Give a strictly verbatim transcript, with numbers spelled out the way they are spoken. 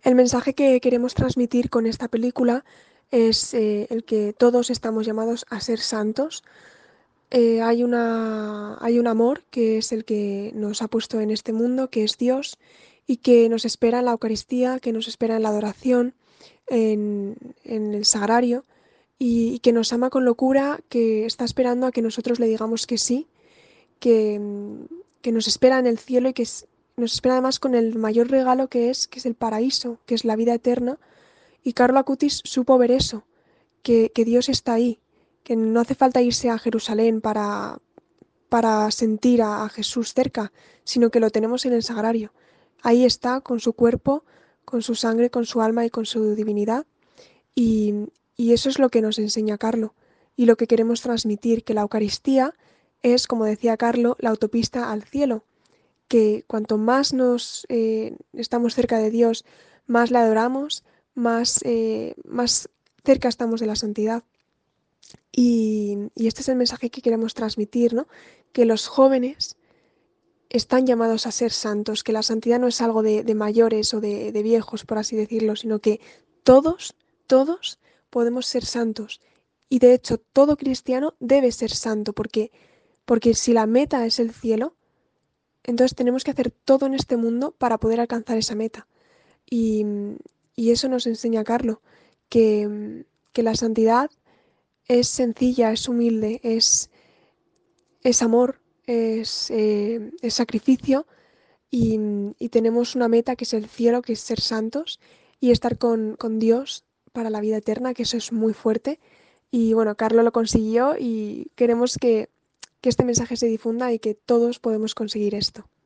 El mensaje que queremos transmitir con esta película es eh, el que todos estamos llamados a ser santos. Eh, hay una, hay un amor que es el que nos ha puesto en este mundo, que es Dios, y que nos espera en la Eucaristía, que nos espera en la adoración, en, en el sagrario, y, y que nos ama con locura, que está esperando a que nosotros le digamos que sí, que, mm, que nos espera en el cielo y que es- nos espera además con el mayor regalo que es, que es el paraíso, que es la vida eterna. Y Carlo Acutis supo ver eso, que, que Dios está ahí, que no hace falta irse a Jerusalén para, para sentir a, a Jesús cerca, sino que lo tenemos en el sagrario. Ahí está con su cuerpo, con su sangre, con su alma y con su divinidad. Y, y eso es lo que nos enseña Carlo y lo que queremos transmitir, que la Eucaristía es, como decía Carlo, la autopista al cielo, que cuanto más nos eh, estamos cerca de Dios, más le adoramos, más, eh, más cerca estamos de la santidad. Y, y este es el mensaje que queremos transmitir, ¿no? Que los jóvenes están llamados a ser santos, que la santidad no es algo de, de mayores o de, de viejos, por así decirlo, sino que todos, todos podemos ser santos. Y de hecho, todo cristiano debe ser santo, porque, porque si la meta es el cielo, entonces tenemos que hacer todo en este mundo para poder alcanzar esa meta. Y, y eso nos enseña Carlo, que, que la santidad es sencilla, es humilde, es, es amor, es, eh, es sacrificio y, y tenemos una meta que es el cielo, que es ser santos y estar con, con Dios para la vida eterna, que eso es muy fuerte. Y bueno, Carlo lo consiguió y queremos que, que este mensaje se difunda y que todos podemos conseguir esto.